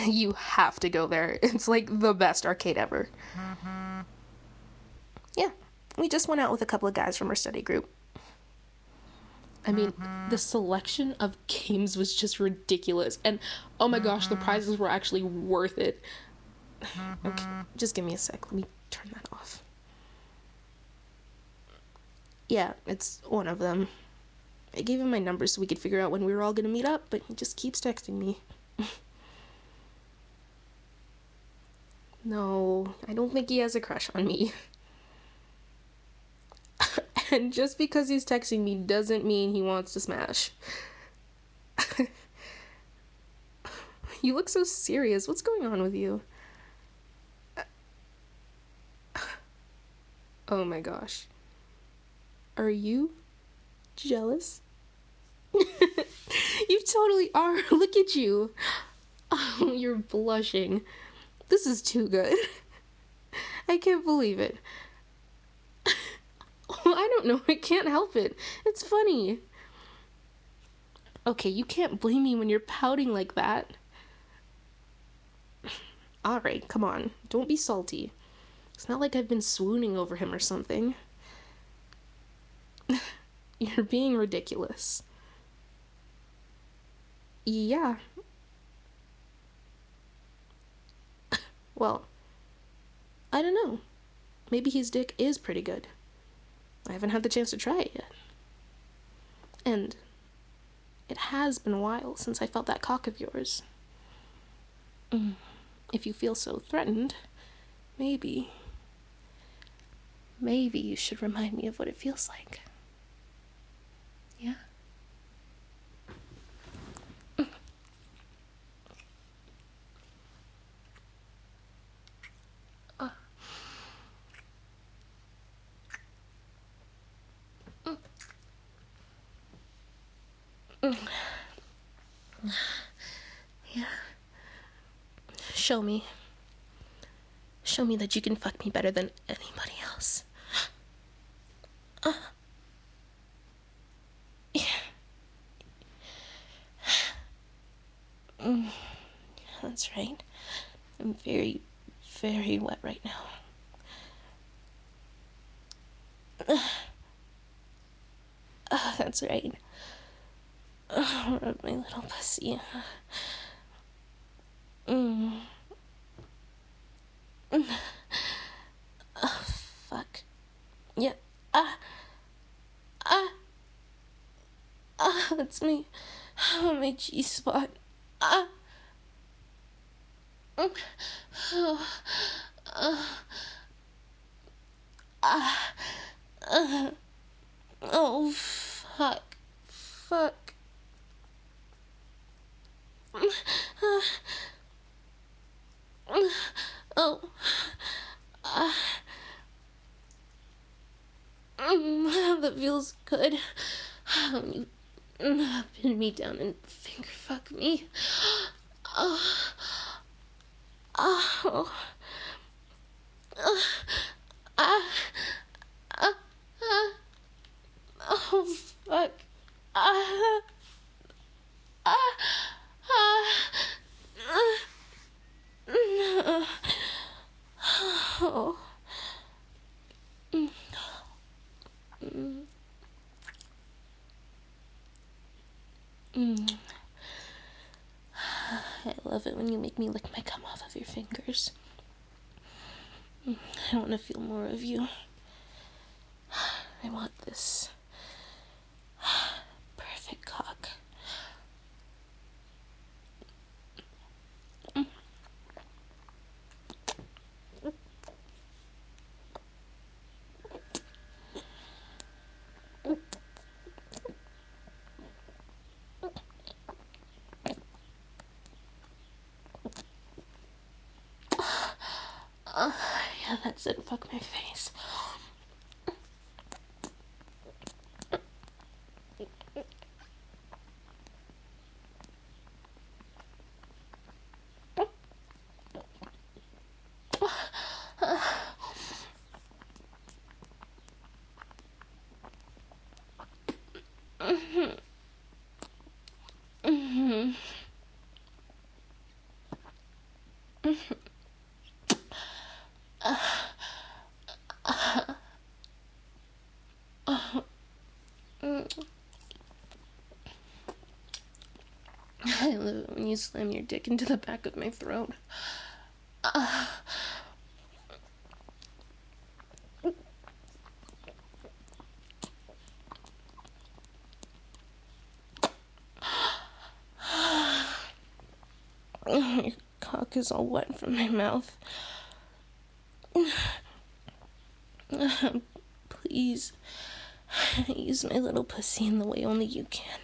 You have to go there. It's like the best arcade ever. Yeah, we just went out with a couple of guys from our study group. I mean, the selection of games was just ridiculous. And oh my gosh, the prizes were actually worth it. Okay, just give me a sec. Let me turn that off. Yeah, it's one of them. I gave him my number so we could figure out when we were all gonna meet up, but he just keeps texting me. No, I don't think he has a crush on me. And just because he's texting me doesn't mean he wants to smash. You look so serious. What's going on with you? Oh my gosh. Are you jealous? You totally are. Look at you. Oh, you're blushing. This is too good. I can't believe it. I don't know. I can't help it. It's funny. Okay, you can't blame me when you're pouting like that. Alright, come on. Don't be salty. It's not like I've been swooning over him or something. You're being ridiculous. Yeah. Well, I don't know. Maybe his dick is pretty good. I haven't had the chance to try it yet. And it has been a while since I felt that cock of yours. If you feel so threatened, maybe you should remind me of what it feels like. Yeah? Yeah. Show me. Show me that you can fuck me better than anybody else. Yeah. That's right. I'm very, very wet right now. That's right. Rub my little pussy. Fuck. Yeah. That's me. My G-spot. Oh, fuck. Fuck. Oh. That feels good. When you pin me down and finger fuck me. Oh. Oh. Oh, fuck. Oh. I love it when you make me lick my cum off of your fingers. I want to feel more of you. I want this perfect cock. Yeah, that's it. Fuck my face. I love it when you slam your dick into the back of my throat. Your cock is all wet from my mouth. Please, use my little pussy in the way only you can.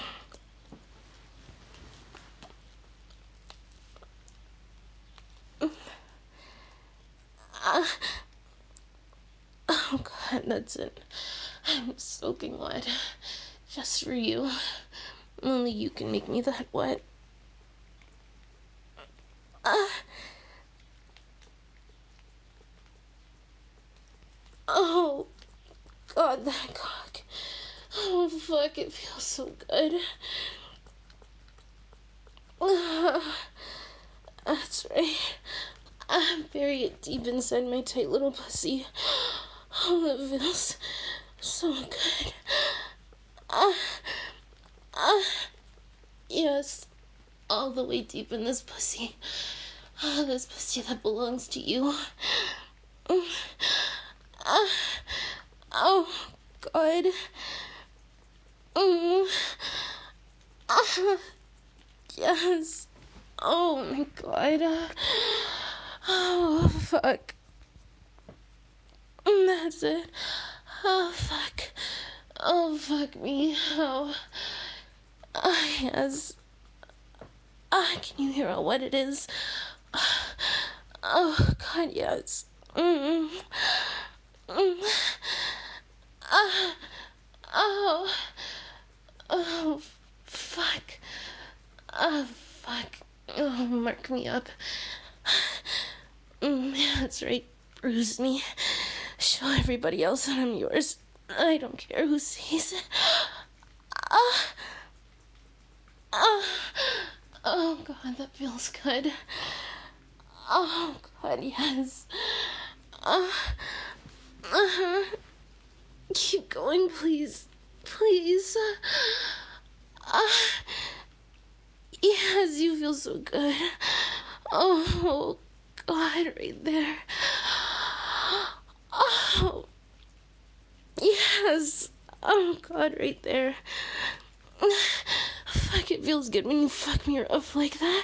Oh God, that's it. I'm soaking wet. Just for you. Only you can make me that wet. Oh God, that cock. Oh fuck, it feels so good. That's right. Bury it deep inside my tight little pussy. Oh, that feels so good. Yes, all the way deep in this pussy. This pussy that belongs to you. Oh, God. Yes. Oh, my God. Oh, fuck. That's it. Oh, fuck. Oh, fuck me. Oh. Yes. Can you hear how wet it is? Oh, God, yes. Oh. Oh, fuck. Oh, fuck. Oh, mark me up. That's right. Bruise me. Show everybody else that I'm yours. I don't care who sees it. Oh, God, that feels good. Oh, God, yes. Keep going, please. Please. Yes, you feel so good. Oh, God, right there. Oh, yes. Oh, God, right there. Fuck, it feels good when you fuck me rough like that.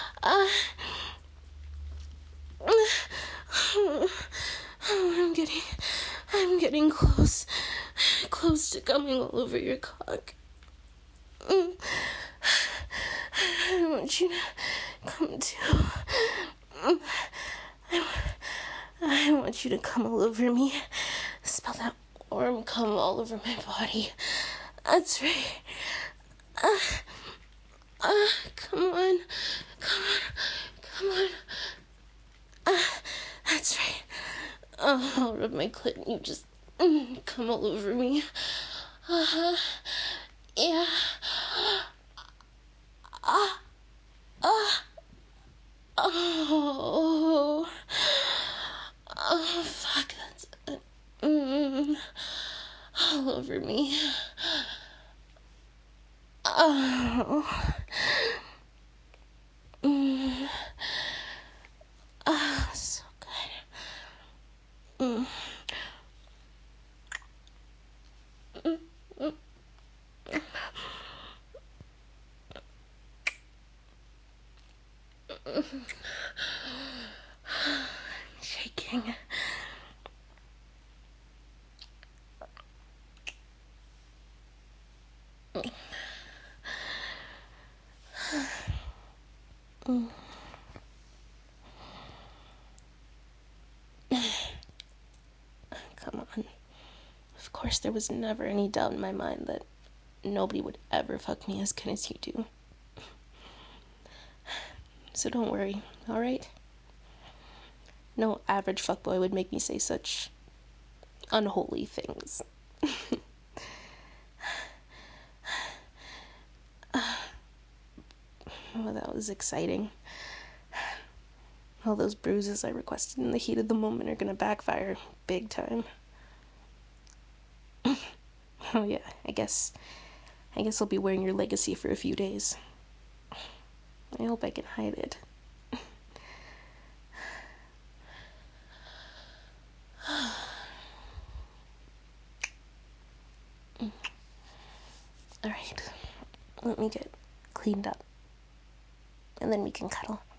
I'm getting close to coming all over your cock. I want you to come too. I want you to come all over me. Spell that warm come all over my body. That's right. Come on. Come on. That's right. Oh, I'll rub my clit and you just come all over me. Yeah. Oh. Oh, fuck, that's it. All over me. Oh. Oh, so good. Shaking. Come on. Of course, there was never any doubt in my mind that nobody would ever fuck me as good as you do. So don't worry, alright? No average fuckboy would make me say such unholy things. Well, that was exciting. All those bruises I requested in the heat of the moment are gonna backfire big time. Oh yeah, I guess I'll be wearing your legacy for a few days. I hope I can hide it. Alright, let me get cleaned up. And then we can cuddle.